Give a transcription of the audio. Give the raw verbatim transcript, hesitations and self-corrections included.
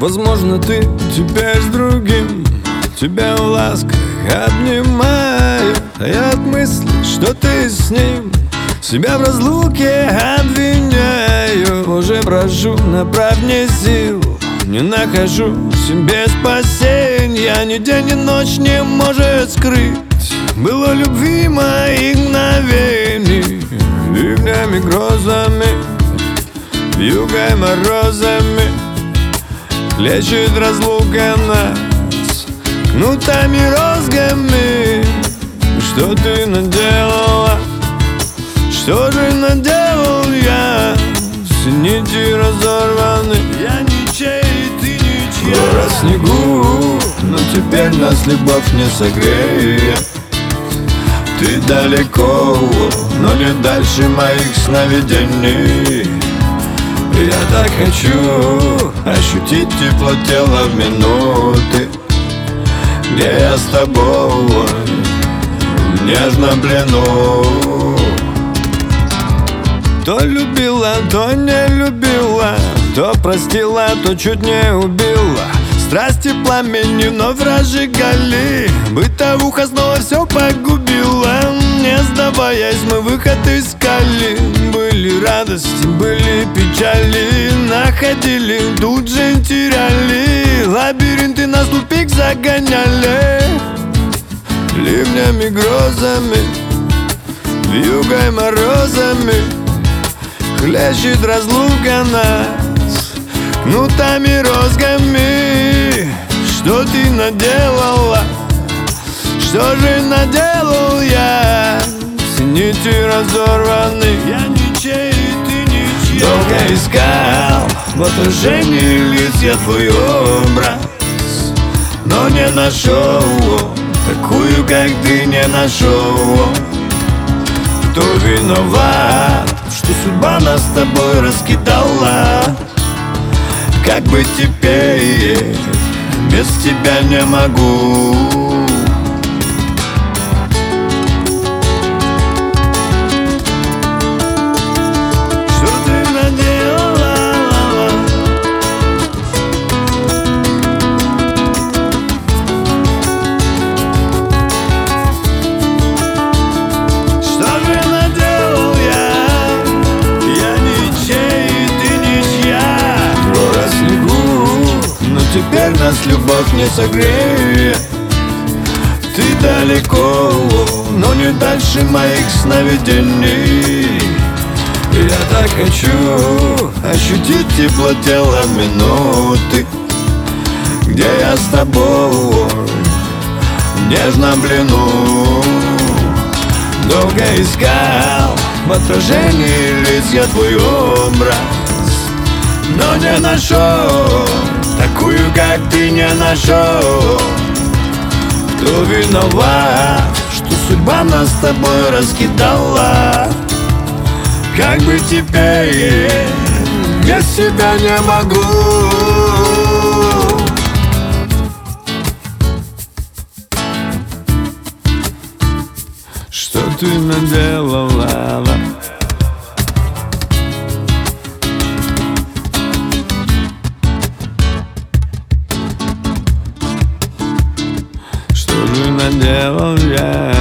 Возможно, ты теперь с другим, тебя в ласках обнимаю, а я от мысли, что ты с ним, себя в разлуке обвиняю. Уже брожу, направь мне сил, не нахожу в себе спасенья. Ни день, ни ночь не может скрыть было любви моих мгновений. Ливнями, грозами, вьюгой, морозами хлещет разлука нас кнутами, розгами. Что ты наделала? Что же наделал я? Все нити разорваны, я ничей, ты ничья. Гора в снегу, но теперь нас любовь не согреет. Ты далеко, но не дальше моих сновидений. Я так хочу ощутить тепло тела в минуты, где я с тобой в нежном плену. То любила, то не любила, то простила, то чуть не убила. Страсти пламени вновь разжигали, бытовуха снова все погубила. Не сдаваясь, мы выход искали. Были радости, были печали, находили, тут же теряли. Лабиринты нас в тупик загоняли. Ливнями, грозами, вьюгой, морозами хлещет разлука нас кнутами, розгами. Что ты наделала? Что же наделал я? Все нити разорваны, я ничей, ты ничья. Долго искал в отражении лиц я твой образ, но не нашел такую, как ты, не нашел. Кто виноват, что судьба нас с тобой раскидала? Как быть теперь? Без тебя не могу. Что ты наделала? Что же наделал я? Я ничей, ты ничья. Гора в снегу, но теперь нас любовь не согреет. Ты далеко, но не дальше моих сновидений. Я так хочу ощутить тепло тела в минуты, где я с тобой в нежном плену. Долго искал в отражении лиц я твой образ, но не нашел такую, как ты, не нашел. Кто виноват, что судьба нас с тобой раскидала? Как бы теперь, без тебя не могу. Что ты наделала? Что же наделал я?